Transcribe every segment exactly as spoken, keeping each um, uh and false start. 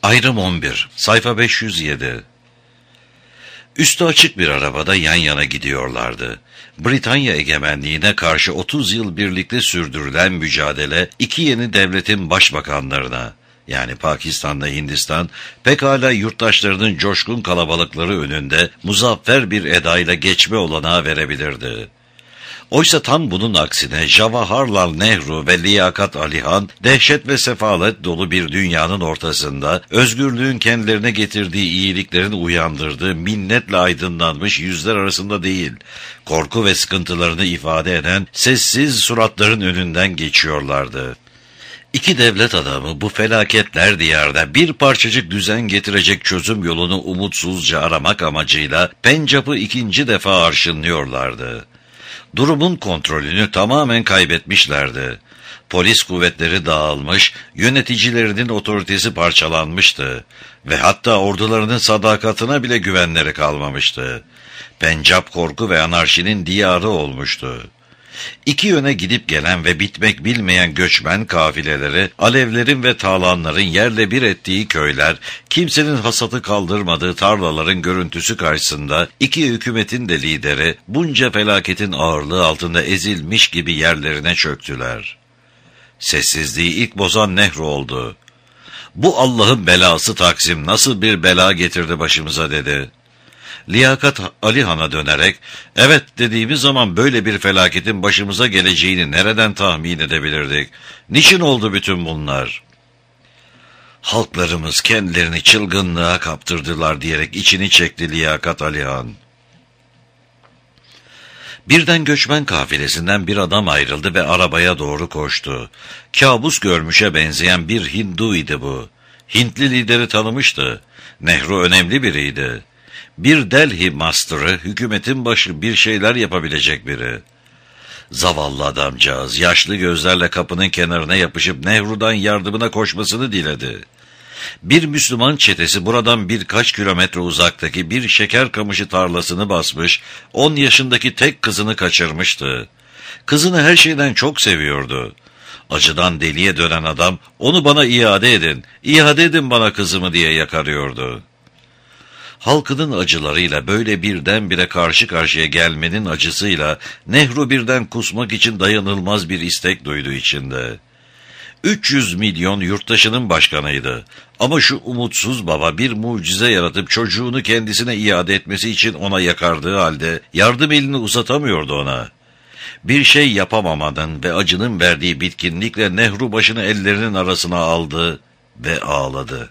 Ayrım on bir, sayfa beş yüz yedi. Üstü açık bir arabada yan yana gidiyorlardı. Britanya egemenliğine karşı otuz yıl birlikte sürdürülen mücadele iki yeni devletin başbakanlarına, yani Pakistan'la Hindistan, pekala yurttaşlarının coşkun kalabalıkları önünde muzaffer bir edayla geçme olanağı verebilirdi. Oysa tam bunun aksine Jawaharlal Nehru ve Liyakat Ali Han, dehşet ve sefalet dolu bir dünyanın ortasında, özgürlüğün kendilerine getirdiği iyiliklerin uyandırdığı minnetle aydınlanmış yüzler arasında değil, korku ve sıkıntılarını ifade eden sessiz suratların önünden geçiyorlardı. İki devlet adamı bu felaketler diyarda bir parçacık düzen getirecek çözüm yolunu umutsuzca aramak amacıyla Pencap'ı ikinci defa arşınlıyorlardı. Durumun kontrolünü tamamen kaybetmişlerdi. Polis kuvvetleri dağılmış, yöneticilerinin otoritesi parçalanmıştı ve hatta ordularının sadakatine bile güvenleri kalmamıştı. Pencap korku ve anarşinin diyarı olmuştu. İki yöne gidip gelen ve bitmek bilmeyen göçmen kafileleri, alevlerin ve tağlanların yerle bir ettiği köyler, kimsenin hasatı kaldırmadığı tarlaların görüntüsü karşısında iki hükümetin de lideri bunca felaketin ağırlığı altında ezilmiş gibi yerlerine çöktüler. Sessizliği ilk bozan Nehru oldu. "Bu Allah'ın belası Taksim nasıl bir bela getirdi başımıza?" dedi. Liyakat Ali Han'a dönerek, "Evet, dediğimiz zaman böyle bir felaketin başımıza geleceğini nereden tahmin edebilirdik? Niçin oldu bütün bunlar?" "Halklarımız kendilerini çılgınlığa kaptırdılar," diyerek içini çekti Liyakat Ali Han. Birden göçmen kafilesinden bir adam ayrıldı ve arabaya doğru koştu. Kabus görmüşe benzeyen bir Hindu idi bu. Hintli lideri tanımıştı. Nehru önemli biriydi. Bir Delhi master'ı, hükümetin başı, bir şeyler yapabilecek biri. Zavallı adamcağız yaşlı gözlerle kapının kenarına yapışıp Nehru'dan yardımına koşmasını diledi. Bir Müslüman çetesi buradan birkaç kilometre uzaktaki bir şeker kamışı tarlasını basmış, on yaşındaki tek kızını kaçırmıştı. Kızını her şeyden çok seviyordu. Acıdan deliye dönen adam, "Onu bana iade edin, iade edin bana kızımı," diye yakarıyordu. Halkının acılarıyla böyle birdenbire karşı karşıya gelmenin acısıyla Nehru birden kusmak için dayanılmaz bir istek duydu içinde. üç yüz milyon yurttaşının başkanıydı. Ama şu umutsuz baba bir mucize yaratıp çocuğunu kendisine iade etmesi için ona yakardığı halde yardım elini uzatamıyordu ona. Bir şey yapamamanın ve acının verdiği bitkinlikle Nehru başını ellerinin arasına aldı ve ağladı.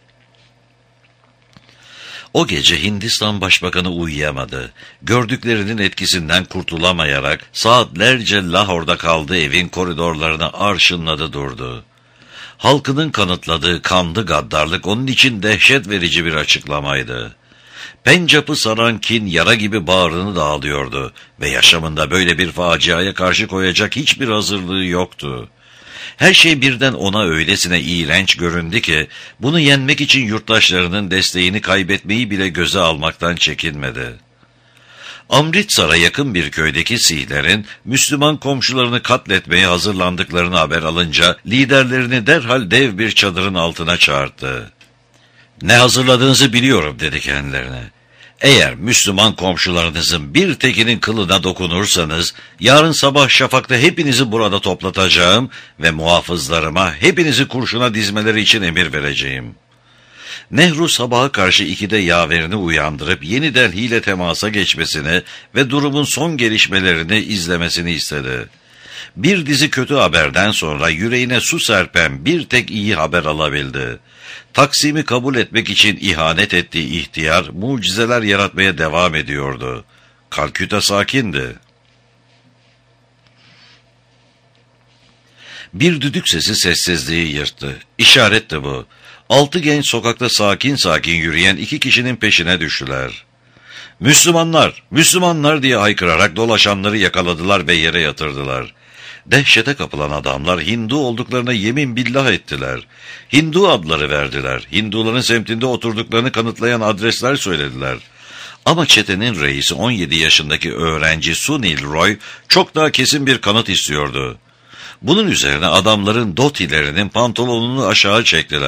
O gece Hindistan Başbakanı uyuyamadı. Gördüklerinin etkisinden kurtulamayarak saatlerce Lahor'da kaldığı evin koridorlarına arşınladı durdu. Halkının kanıtladığı kanlı gaddarlık onun için dehşet verici bir açıklamaydı. Pencap'ı saran kin yara gibi bağrını dağılıyordu ve yaşamında böyle bir faciaya karşı koyacak hiçbir hazırlığı yoktu. Her şey birden ona öylesine iğrenç göründü ki, bunu yenmek için yurttaşlarının desteğini kaybetmeyi bile göze almaktan çekinmedi. Amritsar'a yakın bir köydeki Sihlerin, Müslüman komşularını katletmeye hazırlandıklarını haber alınca, liderlerini derhal dev bir çadırın altına çağırdı. "Ne hazırladığınızı biliyorum," dedi kendilerine. "Eğer Müslüman komşularınızın bir tekinin kılına dokunursanız, yarın sabah şafakta hepinizi burada toplatacağım ve muhafızlarıma hepinizi kurşuna dizmeleri için emir vereceğim." Nehru sabaha karşı ikide yaverini uyandırıp yeniden hile temasa geçmesini ve durumun son gelişmelerini izlemesini istedi. Bir dizi kötü haberden sonra yüreğine su serpen bir tek iyi haber alabildi. Taksim'i kabul etmek için ihanet ettiği ihtiyar mucizeler yaratmaya devam ediyordu. Kalküta sakindi. Bir düdük sesi sessizliği yırttı. İşaretti bu. Altı genç sokakta sakin sakin yürüyen iki kişinin peşine düştüler. "Müslümanlar, Müslümanlar!" diye haykırarak dolaşanları yakaladılar ve yere yatırdılar. Dehşete kapılan adamlar Hindu olduklarına yemin billah ettiler. Hindu adları verdiler. Hinduların semtinde oturduklarını kanıtlayan adresler söylediler. Ama çetenin reisi on yedi yaşındaki öğrenci Sunil Roy çok daha kesin bir kanıt istiyordu. Bunun üzerine adamların dotilerinin pantolonunu aşağı çektiler.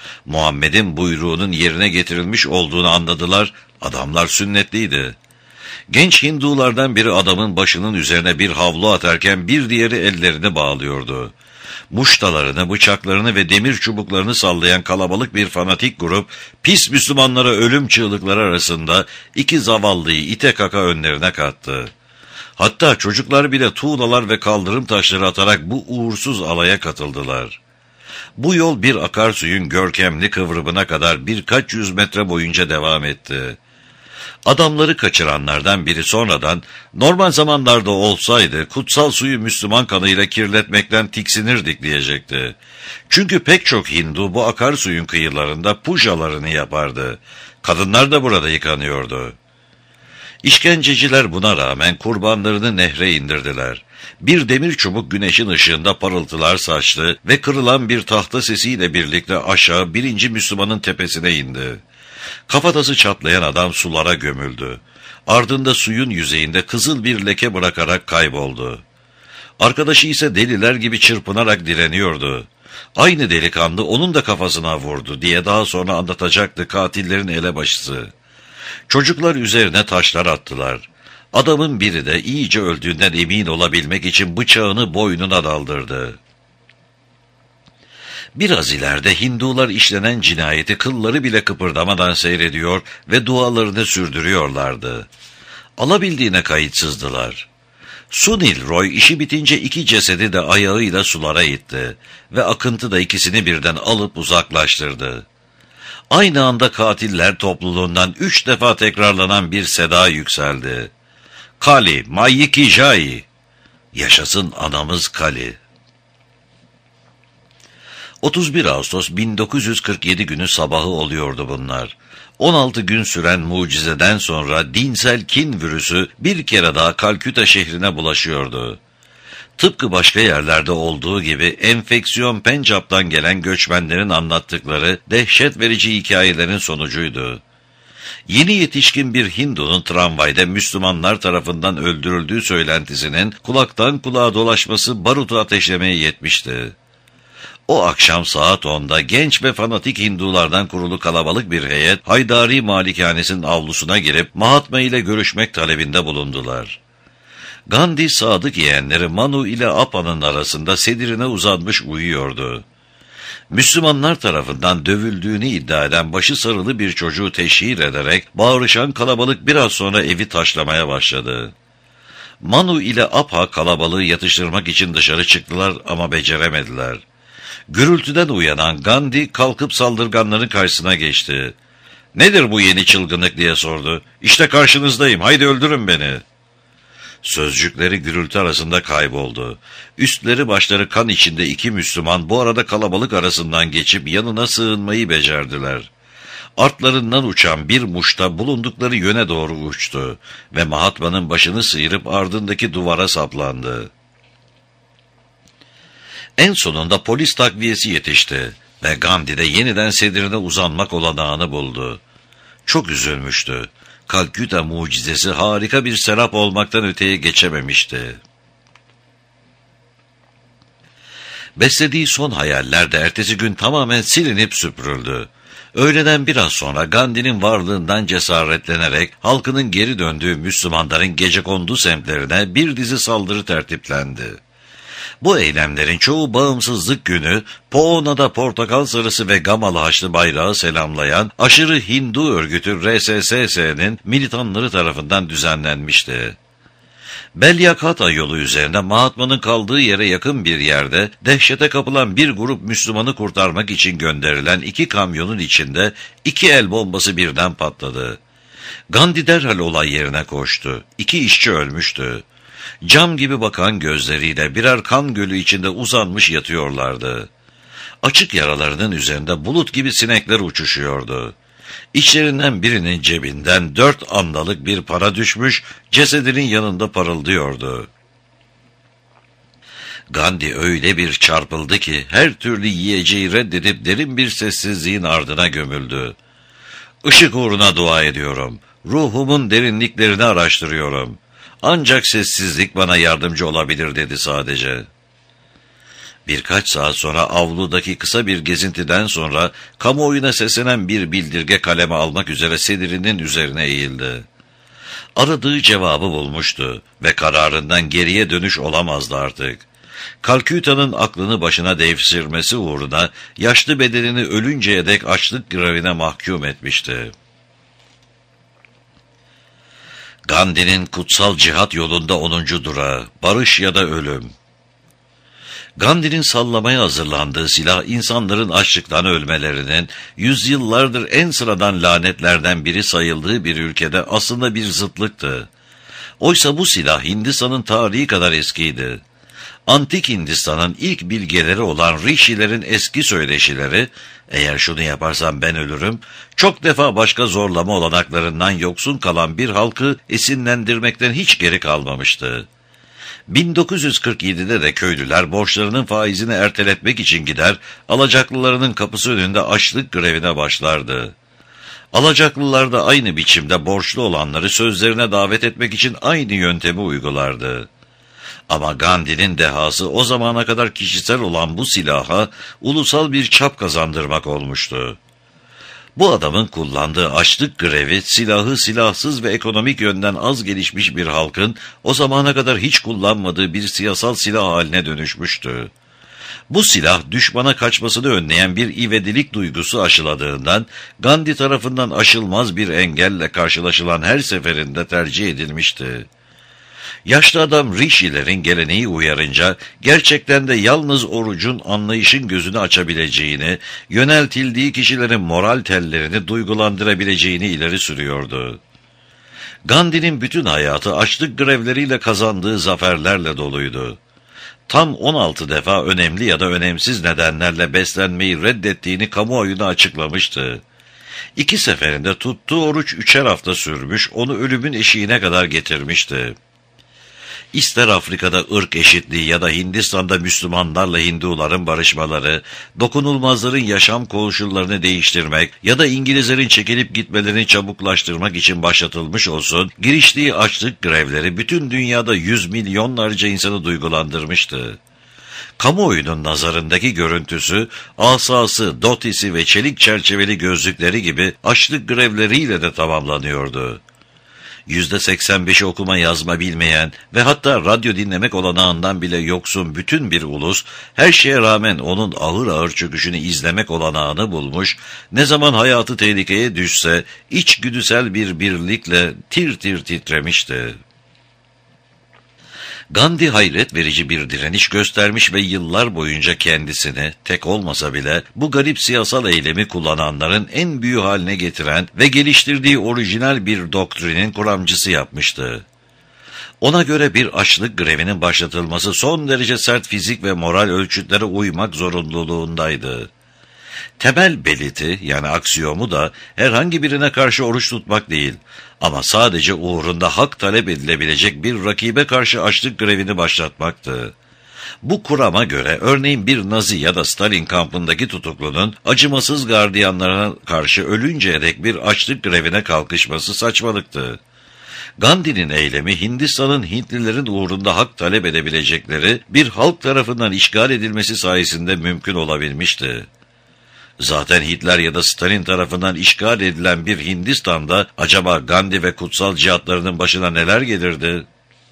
Muhammed'in buyruğunun yerine getirilmiş olduğunu anladılar, adamlar sünnetliydi. Genç Hindulardan biri adamın başının üzerine bir havlu atarken bir diğeri ellerini bağlıyordu. Muştalarını, bıçaklarını ve demir çubuklarını sallayan kalabalık bir fanatik grup, pis Müslümanlara ölüm çığlıkları arasında iki zavallıyı ite kaka önlerine kattı. Hatta çocuklar bile tuğlalar ve kaldırım taşları atarak bu uğursuz alaya katıldılar. Bu yol bir akarsuyun görkemli kıvrımına kadar birkaç yüz metre boyunca devam etti. Adamları kaçıranlardan biri sonradan, normal zamanlarda olsaydı kutsal suyu Müslüman kanıyla kirletmekten tiksinirdik diyecekti. Çünkü pek çok Hindu bu akarsuyun kıyılarında pujalarını yapardı. Kadınlar da burada yıkanıyordu. İşkenceciler buna rağmen kurbanlarını nehre indirdiler. Bir demir çubuk güneşin ışığında parıltılar saçtı ve kırılan bir tahta sesiyle birlikte aşağı birinci Müslümanın tepesine indi. Kafatası çatlayan adam sulara gömüldü. Ardında suyun yüzeyinde kızıl bir leke bırakarak kayboldu. Arkadaşı ise deliler gibi çırpınarak direniyordu. Aynı delikanlı onun da kafasına vurdu diye daha sonra anlatacaktı katillerin elebaşısı. Çocuklar üzerine taşlar attılar. Adamın biri de iyice öldüğünden emin olabilmek için bıçağını boynuna daldırdı. Biraz ileride Hindular işlenen cinayeti kılları bile kıpırdamadan seyrediyor ve dualarını sürdürüyorlardı. Alabildiğine kayıtsızdılar. Sunil Roy işi bitince iki cesedi de ayağıyla sulara itti ve akıntı da ikisini birden alıp uzaklaştırdı. Aynı anda katiller topluluğundan üç defa tekrarlanan bir seda yükseldi. Kali, Mayiki Jai, yaşasın anamız Kali. otuz bir Ağustos bin dokuz yüz kırk yedi günü sabahı oluyordu bunlar. on altı gün süren mucizeden sonra dinsel kin virüsü bir kere daha Kalküta şehrine bulaşıyordu. Tıpkı başka yerlerde olduğu gibi enfeksiyon Pencap'tan gelen göçmenlerin anlattıkları dehşet verici hikayelerin sonucuydu. Yeni yetişkin bir Hindu'nun tramvayda Müslümanlar tarafından öldürüldüğü söylentisinin kulaktan kulağa dolaşması barutu ateşlemeye yetmişti. O akşam saat onda genç ve fanatik Hindulardan kurulu kalabalık bir heyet Haydari malikanesinin avlusuna girip Mahatma ile görüşmek talebinde bulundular. Gandhi sadık yeğenleri Manu ile Apa'nın arasında sedirine uzanmış uyuyordu. Müslümanlar tarafından dövüldüğünü iddia eden başı sarılı bir çocuğu teşhir ederek bağırışan kalabalık biraz sonra evi taşlamaya başladı. Manu ile Apa kalabalığı yatıştırmak için dışarı çıktılar ama beceremediler. Gürültüden uyanan Gandhi kalkıp saldırganların karşısına geçti. "Nedir bu yeni çılgınlık?" diye sordu. "İşte karşınızdayım, haydi öldürün beni." Sözcükleri gürültü arasında kayboldu. Üstleri başları kan içinde iki Müslüman bu arada kalabalık arasından geçip yanına sığınmayı becerdiler. Artlarından uçan bir muşta bulundukları yöne doğru uçtu ve Mahatma'nın başını sıyırıp ardındaki duvara saplandı. En sonunda polis takviyesi yetişti ve Gandhi de yeniden sedirine uzanmak olanağını buldu. Çok üzülmüştü. Kalküta mucizesi harika bir serap olmaktan öteye geçememişti. Beslediği son hayaller de ertesi gün tamamen silinip süpürüldü. Öğleden biraz sonra Gandhi'nin varlığından cesaretlenerek halkının geri döndüğü Müslümanların gecekondu semtlerine bir dizi saldırı tertiplendi. Bu eylemlerin çoğu bağımsızlık günü Poona'da portakal sarısı ve gamalı haçlı bayrağı selamlayan aşırı Hindu örgütü R S S S'nin militanları tarafından düzenlenmişti. Belyakata yolu üzerinde Mahatma'nın kaldığı yere yakın bir yerde dehşete kapılan bir grup Müslümanı kurtarmak için gönderilen iki kamyonun içinde iki el bombası birden patladı. Gandhi derhal olay yerine koştu. İki işçi ölmüştü. Cam gibi bakan gözleriyle birer kan gölü içinde uzanmış yatıyorlardı. Açık yaralarının üzerinde bulut gibi sinekler uçuşuyordu. İçlerinden birinin cebinden dört andalık bir para düşmüş, cesedinin yanında parıldıyordu. Gandhi öyle bir çarpıldı ki her türlü yiyeceği reddedip derin bir sessizliğin ardına gömüldü. "Işık uğruna dua ediyorum. Ruhumun derinliklerini araştırıyorum. Ancak sessizlik bana yardımcı olabilir," dedi sadece. Birkaç saat sonra avludaki kısa bir gezintiden sonra kamuoyuna seslenen bir bildirge kaleme almak üzere sedirinin üzerine eğildi. Aradığı cevabı bulmuştu ve kararından geriye dönüş olamazdı artık. Calcuta'nın aklını başına devşirmesi uğruna yaşlı bedenini ölünceye dek açlık grevine mahkum etmişti. Gandhi'nin kutsal cihat yolunda onuncu durağı, barış ya da ölüm. Gandhi'nin sallamaya hazırlandığı silah, insanların açlıktan ölmelerinin, yüzyıllardır en sıradan lanetlerden biri sayıldığı bir ülkede aslında bir zıtlıktı. Oysa bu silah Hindistan'ın tarihi kadar eskiydi. Antik Hindistan'ın ilk bilgeleri olan Rishilerin eski söyleşileri, eğer şunu yaparsam ben ölürüm, çok defa başka zorlama olanaklarından yoksun kalan bir halkı esinlendirmekten hiç geri kalmamıştı. bin dokuz yüz kırk yedide de köylüler borçlarının faizini erteletmek için gider, alacaklılarının kapısı önünde açlık grevine başlardı. Alacaklılar da aynı biçimde borçlu olanları sözlerine davet etmek için aynı yöntemi uygulardı. Ama Gandhi'nin dehası o zamana kadar kişisel olan bu silaha ulusal bir çap kazandırmak olmuştu. Bu adamın kullandığı açlık grevi, silahı silahsız ve ekonomik yönden az gelişmiş bir halkın o zamana kadar hiç kullanmadığı bir siyasal silah haline dönüşmüştü. Bu silah düşmana kaçmasını önleyen bir ivedilik duygusu aşıladığından Gandhi tarafından aşılmaz bir engelle karşılaşılan her seferinde tercih edilmişti. Yaşlı adam Rishilerin geleneği uyarınca gerçekten de yalnız orucun anlayışın gözünü açabileceğini, yöneltildiği kişilerin moral tellerini duygulandırabileceğini ileri sürüyordu. Gandhi'nin bütün hayatı açlık grevleriyle kazandığı zaferlerle doluydu. Tam on altı defa önemli ya da önemsiz nedenlerle beslenmeyi reddettiğini kamuoyuna açıklamıştı. İki seferinde tuttuğu oruç üçer hafta sürmüş, onu ölümün eşiğine kadar getirmişti. İster Afrika'da ırk eşitliği ya da Hindistan'da Müslümanlarla Hinduların barışmaları, dokunulmazların yaşam koşullarını değiştirmek ya da İngilizlerin çekilip gitmelerini çabuklaştırmak için başlatılmış olsun, giriştiği açlık grevleri bütün dünyada yüz milyonlarca insanı duygulandırmıştı. Kamuoyunun nazarındaki görüntüsü, asası, dotisi ve çelik çerçeveli gözlükleri gibi açlık grevleriyle de tamamlanıyordu. yüzde seksen beşi okuma yazma bilmeyen ve hatta radyo dinlemek olanağından bile yoksun bütün bir ulus, her şeye rağmen onun ağır ağır çöküşünü izlemek olanağını bulmuş, ne zaman hayatı tehlikeye düşse içgüdüsel bir birlikle tir tir titremişti. Gandhi hayret verici bir direniş göstermiş ve yıllar boyunca kendisini, tek olmasa bile bu garip siyasal eylemi kullananların en büyüğü haline getiren ve geliştirdiği orijinal bir doktrinin kuramcısı yapmıştı. Ona göre bir açlık grevinin başlatılması son derece sert fizik ve moral ölçütlere uymak zorunluluğundaydı. Temel beliti yani aksiyomu da herhangi birine karşı oruç tutmak değil ama sadece uğrunda hak talep edilebilecek bir rakibe karşı açlık grevini başlatmaktı. Bu kurama göre örneğin bir Nazi ya da Stalin kampındaki tutuklunun acımasız gardiyanlarına karşı ölünceye dek bir açlık grevine kalkışması saçmalıktı. Gandhi'nin eylemi Hindistan'ın Hintlilerin uğrunda hak talep edebilecekleri bir halk tarafından işgal edilmesi sayesinde mümkün olabilmişti. Zaten Hitler ya da Stalin tarafından işgal edilen bir Hindistan'da acaba Gandhi ve kutsal cihatlarının başına neler gelirdi?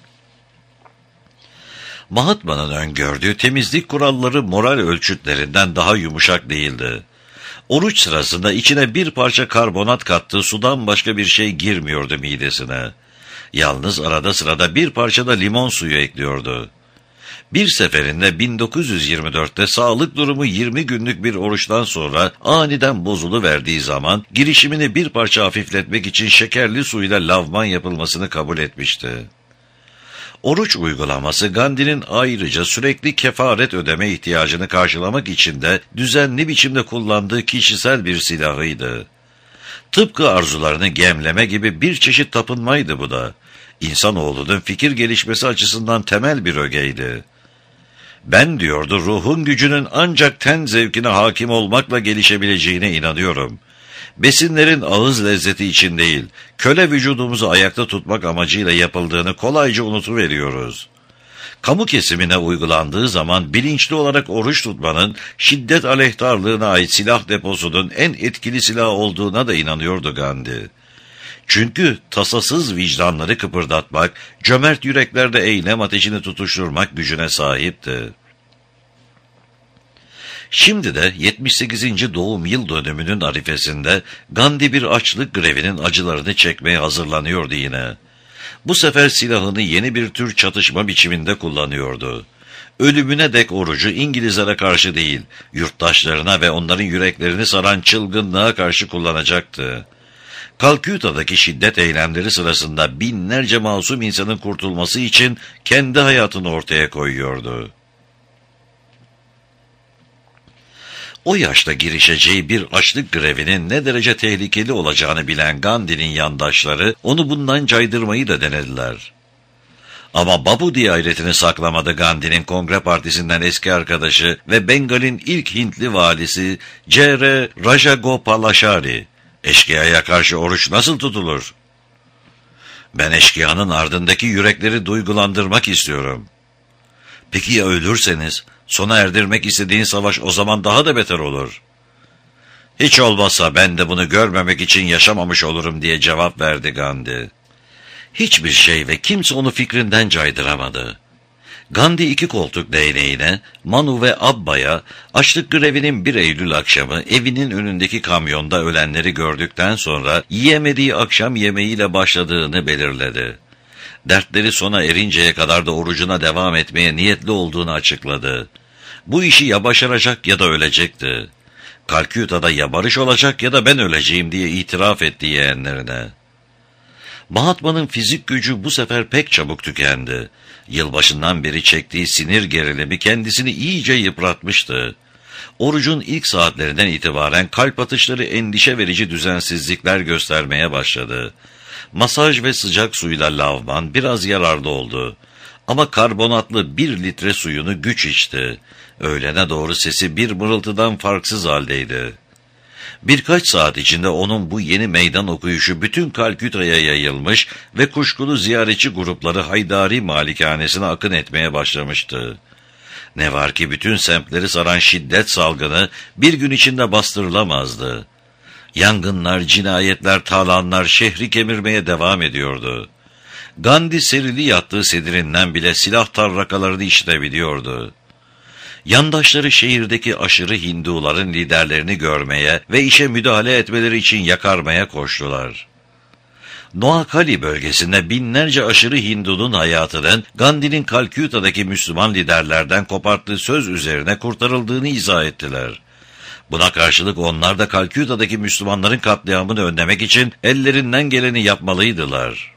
Mahatma'nın öngördüğü temizlik kuralları moral ölçütlerinden daha yumuşak değildi. Oruç sırasında içine bir parça karbonat kattığı sudan başka bir şey girmiyordu midesine. Yalnız arada sırada bir parça da limon suyu ekliyordu. Bir seferinde bin dokuz yüz yirmi dörtte sağlık durumu yirmi günlük bir oruçtan sonra aniden bozuluverdiği zaman girişimini bir parça hafifletmek için şekerli suyla lavman yapılmasını kabul etmişti. Oruç uygulaması Gandhi'nin ayrıca sürekli kefaret ödeme ihtiyacını karşılamak için de düzenli biçimde kullandığı kişisel bir silahıydı. Tıpkı arzularını gemleme gibi bir çeşit tapınmaydı bu da. İnsanoğlunun fikir gelişmesi açısından temel bir ögeydi. Ben diyordu ruhun gücünün ancak ten zevkine hakim olmakla gelişebileceğine inanıyorum. Besinlerin ağız lezzeti için değil, köle vücudumuzu ayakta tutmak amacıyla yapıldığını kolayca unutuveriyoruz. Kamu kesimine uygulandığı zaman bilinçli olarak oruç tutmanın şiddet aleyhtarlığına ait silah deposunun en etkili silah olduğuna da inanıyordu Gandhi. Çünkü tasasız vicdanları kıpırdatmak, cömert yüreklerde eylem ateşini tutuşturmak gücüne sahipti. Şimdi de yetmiş sekizinci doğum yıl dönümünün arifesinde Gandhi bir açlık grevinin acılarını çekmeye hazırlanıyordu yine. Bu sefer silahını yeni bir tür çatışma biçiminde kullanıyordu. Ölümüne dek orucu İngilizlere karşı değil, yurttaşlarına ve onların yüreklerini saran çılgınlığa karşı kullanacaktı. Kalküta'daki şiddet eylemleri sırasında binlerce masum insanın kurtulması için kendi hayatını ortaya koyuyordu. O yaşta girişeceği bir açlık grevinin ne derece tehlikeli olacağını bilen Gandhi'nin yandaşları onu bundan caydırmayı da denediler. Ama Babu diye hayretini saklamadı Gandhi'nin Kongre Partisi'nden eski arkadaşı ve Bengal'in ilk Hintli valisi C R Rajagopalachari. Eşkıyaya karşı oruç nasıl tutulur? Ben eşkıyanın ardındaki yürekleri duygulandırmak istiyorum. Peki ya ölürseniz? Sona erdirmek istediğin savaş o zaman daha da beter olur. Hiç olmazsa ben de bunu görmemek için yaşamamış olurum diye cevap verdi Gandhi. Hiçbir şey ve kimse onu fikrinden caydıramadı. Gandhi iki koltuk değneğine, Manu ve Abba'ya açlık grevinin bir Eylül akşamı evinin önündeki kamyonda ölenleri gördükten sonra yiyemediği akşam yemeğiyle başladığını belirledi. Dertleri sona erinceye kadar da orucuna devam etmeye niyetli olduğunu açıkladı. Bu işi ya başaracak ya da ölecekti. Kalküta'da ya barış olacak ya da ben öleceğim diye itiraf etti yeğenlerine. Mahatma'nın fizik gücü bu sefer pek çabuk tükendi. Yılbaşından beri çektiği sinir gerilimi kendisini iyice yıpratmıştı. Orucun ilk saatlerinden itibaren kalp atışları endişe verici düzensizlikler göstermeye başladı. Masaj ve sıcak suyla lavman biraz yararlı oldu. Ama karbonatlı bir litre suyunu güç içti. Öğlene doğru sesi bir mırıltıdan farksız haldeydi. Birkaç saat içinde onun bu yeni meydan okuyuşu bütün Kalküta'ya yayılmış ve kuşkulu ziyaretçi grupları Haydari malikanesine akın etmeye başlamıştı. Ne var ki bütün semtleri saran şiddet salgını bir gün içinde bastırılamazdı. Yangınlar, cinayetler, talanlar şehri kemirmeye devam ediyordu. Gandhi serili yattığı sedirinden bile silah tarrakalarını işitebiliyordu. Yandaşları şehirdeki aşırı Hinduların liderlerini görmeye ve işe müdahale etmeleri için yakarmaya koştular. Noakhali bölgesinde binlerce aşırı Hindu'nun hayatının Gandhi'nin Kalküta'daki Müslüman liderlerden koparttığı söz üzerine kurtarıldığını izah ettiler. Buna karşılık onlar da Kalküta'daki Müslümanların katliamını önlemek için ellerinden geleni yapmalıydılar.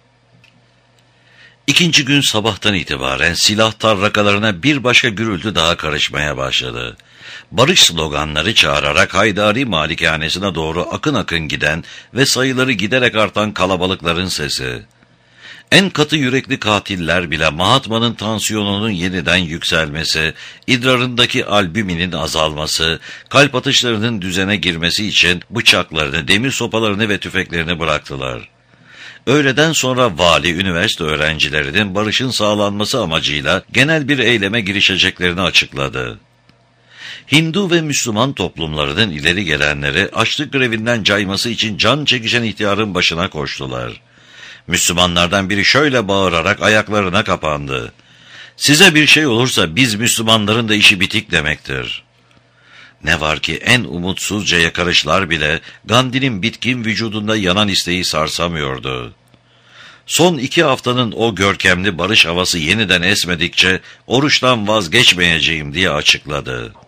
İkinci gün sabahtan itibaren silah tarrakalarına bir başka gürültü daha karışmaya başladı. Barış sloganları çağırarak Haydari malikanesine doğru akın akın giden ve sayıları giderek artan kalabalıkların sesi. En katı yürekli katiller bile Mahatma'nın tansiyonunun yeniden yükselmesi, idrarındaki albüminin azalması, kalp atışlarının düzene girmesi için bıçaklarını, demir sopalarını ve tüfeklerini bıraktılar. Öğleden sonra vali üniversite öğrencilerinin barışın sağlanması amacıyla genel bir eyleme girişeceklerini açıkladı. Hindu ve Müslüman toplumlarının ileri gelenleri açlık grevinden cayması için can çekişen ihtiyarın başına koştular. Müslümanlardan biri şöyle bağırarak ayaklarına kapandı. "Size bir şey olursa biz Müslümanların da işi bitik demektir." Ne var ki en umutsuzca yakarışlar bile Gandhi'nin bitkin vücudunda yanan isteği sarsamıyordu. Son iki haftanın o görkemli barış havası yeniden esmedikçe oruçtan vazgeçmeyeceğim diye açıkladı.